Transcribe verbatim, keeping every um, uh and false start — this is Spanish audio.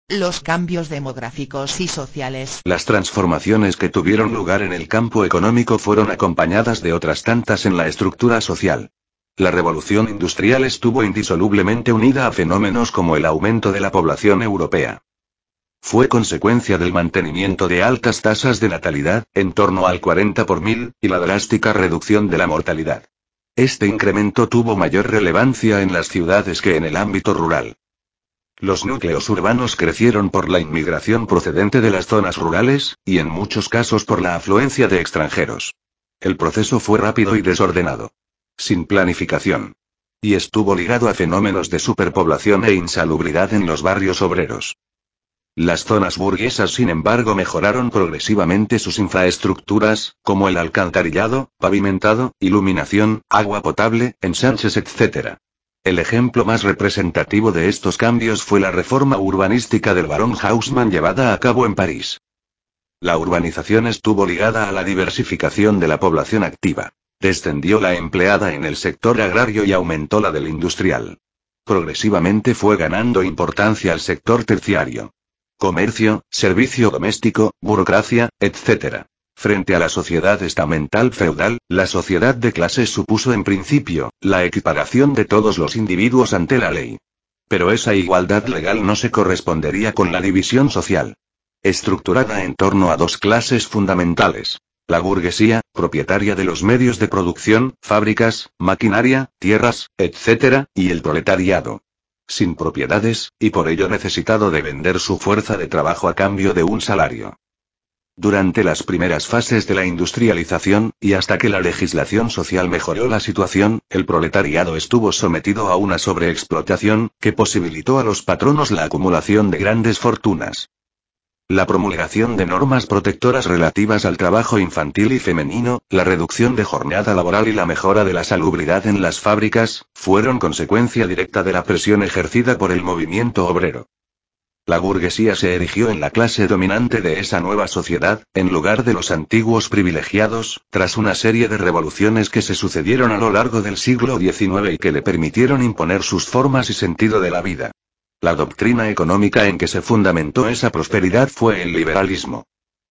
Los cambios demográficos y sociales. Las transformaciones que tuvieron lugar en el campo económico fueron acompañadas de otras tantas en la estructura social. La revolución industrial estuvo indisolublemente unida a fenómenos como el aumento de la población europea. Fue consecuencia del mantenimiento de altas tasas de natalidad, en torno al cuarenta por mil, y la drástica reducción de la mortalidad. Este incremento tuvo mayor relevancia en las ciudades que en el ámbito rural. Los núcleos urbanos crecieron por la inmigración procedente de las zonas rurales, y en muchos casos por la afluencia de extranjeros. El proceso fue rápido y desordenado. Sin planificación. Y estuvo ligado a fenómenos de superpoblación e insalubridad en los barrios obreros. Las zonas burguesas, sin embargo, mejoraron progresivamente sus infraestructuras, como el alcantarillado, pavimentado, iluminación, agua potable, ensanches, etcétera. El ejemplo más representativo de estos cambios fue la reforma urbanística del barón Haussmann llevada a cabo en París. La urbanización estuvo ligada a la diversificación de la población activa. Descendió la empleada en el sector agrario y aumentó la del industrial. Progresivamente fue ganando importancia el sector terciario. Comercio, servicio doméstico, burocracia, etcétera. Frente a la sociedad estamental feudal, la sociedad de clases supuso en principio, la equiparación de todos los individuos ante la ley. Pero esa igualdad legal no se correspondería con la división social. Estructurada en torno a dos clases fundamentales. La burguesía, propietaria de los medios de producción, fábricas, maquinaria, tierras, etcétera, y el proletariado. Sin propiedades, y por ello necesitado de vender su fuerza de trabajo a cambio de un salario. Durante las primeras fases de la industrialización, y hasta que la legislación social mejoró la situación, el proletariado estuvo sometido a una sobreexplotación, que posibilitó a los patronos la acumulación de grandes fortunas. La promulgación de normas protectoras relativas al trabajo infantil y femenino, la reducción de jornada laboral y la mejora de la salubridad en las fábricas, fueron consecuencia directa de la presión ejercida por el movimiento obrero. La burguesía se erigió en la clase dominante de esa nueva sociedad, en lugar de los antiguos privilegiados, tras una serie de revoluciones que se sucedieron a lo largo del siglo diecinueve y que le permitieron imponer sus formas y sentido de la vida. La doctrina económica en que se fundamentó esa prosperidad fue el liberalismo.